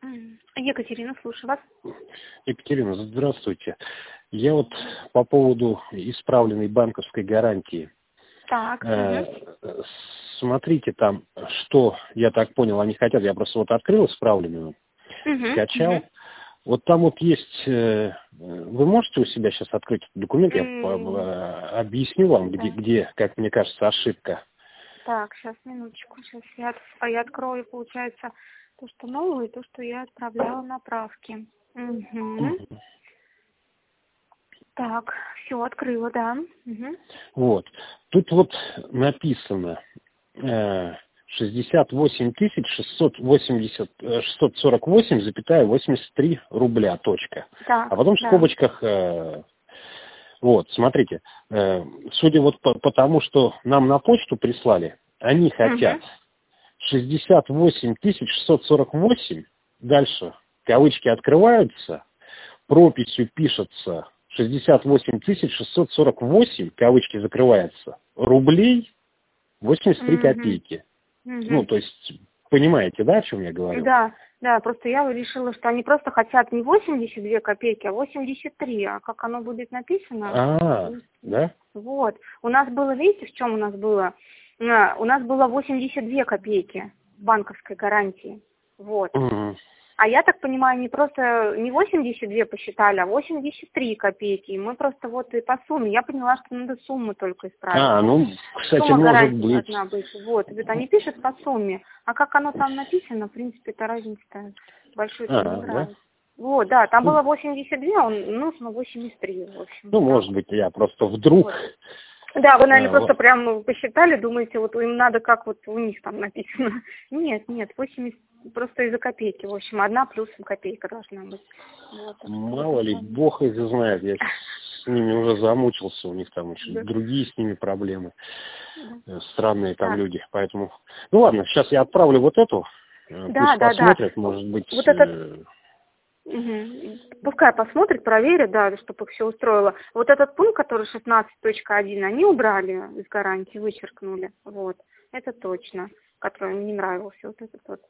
Екатерина, слушаю вас. Екатерина, здравствуйте. Я вот по поводу исправленной банковской гарантии. Так. Смотрите там, что, я так понял, они хотят. Я просто вот открыл исправленную, скачал. Вот там вот есть, вы можете у себя сейчас открыть этот документ? Я объясню вам, где, как мне кажется, ошибка. Так, сейчас, минуточку. Сейчас я открою, получается, то, что новое, и то, что я отправляла на правки. Так, все, открыла, да. Вот. Тут вот написано 68 648,83 рубля, точка. Так, а потом в скобочках, вот, смотрите, судя вот по тому, что нам на почту прислали, они хотят 68 648, дальше кавычки открываются, прописью пишется 68 648, кавычки закрываются, рублей 83 копейки. Ну, то есть, понимаете, да, о чем я говорю? Да, просто я решила, что они просто хотят не 82 копейки, а 83. А как оно будет написано? Да? Вот. У нас было, видите, в чем у нас было? У нас было 82 копейки банковской гарантии. Вот. А я так понимаю, не 82 посчитали, а 83 копейки. И мы просто вот и по сумме. Я поняла, что надо сумму только исправить. Кстати, сумма может гарантии быть. должна быть. Вот они пишут по сумме. А как оно там написано, в принципе, это разница большой не играет. Да? Вот, да, там было 82, нужно 83, в общем. Может быть, я просто вдруг... Вот. Да, вы, наверное, просто прям посчитали, думаете, вот им надо, как вот у них там написано. Нет, 80 просто из-за копейки. В общем, 1 плюс копейка должна быть. Вот, мало ли, бог их знает. Я с ними уже замучился, у них там еще другие с ними проблемы. Странные там люди. Поэтому, ну ладно, сейчас я отправлю вот эту. Пусть посмотрят, может быть... Вот этот... Пускай посмотрит, проверит, да, чтобы их все устроило. Вот этот пункт, который 16.1, они убрали из гарантии, вычеркнули. Вот. Это точно. Который мне не нравился. Вот этот вот.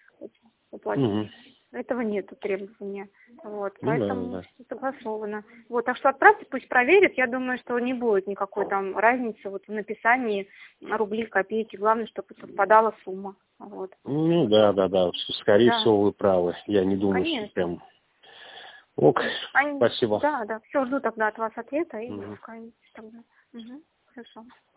Этого нету требования. Вот. Поэтому все согласовано. Вот. Так что отправьте, пусть проверит. Я думаю, что не будет никакой там разницы вот в написании рубли, копейки. Главное, чтобы совпадала сумма. Вот. Ну да. Скорее всего, вы правы. Я не думаю, что прям... Спасибо. Да. Все, жду тогда от вас ответа и пускай тогда. Хорошо.